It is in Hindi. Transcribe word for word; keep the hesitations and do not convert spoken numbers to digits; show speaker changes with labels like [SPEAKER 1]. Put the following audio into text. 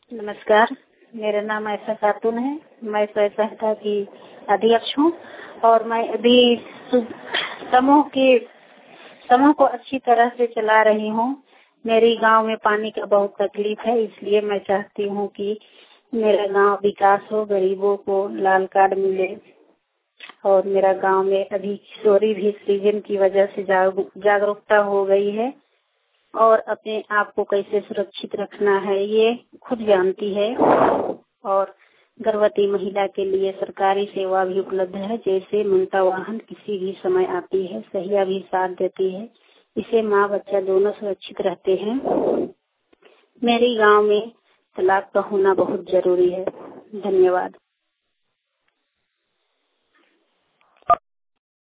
[SPEAKER 1] नमस्कार, मेरा नाम आयशा खातून है। मैं स्वयं सहायता की अध्यक्ष हूँ और मैं अभी समूह के समूह को अच्छी तरह से चला रही हूँ। मेरे गांव में पानी का बहुत तकलीफ है, इसलिए मैं चाहती हूँ कि मेरा गांव विकास हो, गरीबों को लाल कार्ड मिले और मेरा गांव में अभी किशोरी भी सृजन की वजह से जागरूकता हो गई है और अपने आप को कैसे सुरक्षित रखना है ये खुद जानती है। और गर्भवती महिला के लिए सरकारी सेवा भी उपलब्ध है, जैसे ममता वाहन किसी भी समय आती है, सहिया भी साथ देती है। इससे माँ बच्चा दोनों सुरक्षित रहते हैं। मेरे गांव में तलाक का होना बहुत जरूरी है। धन्यवाद।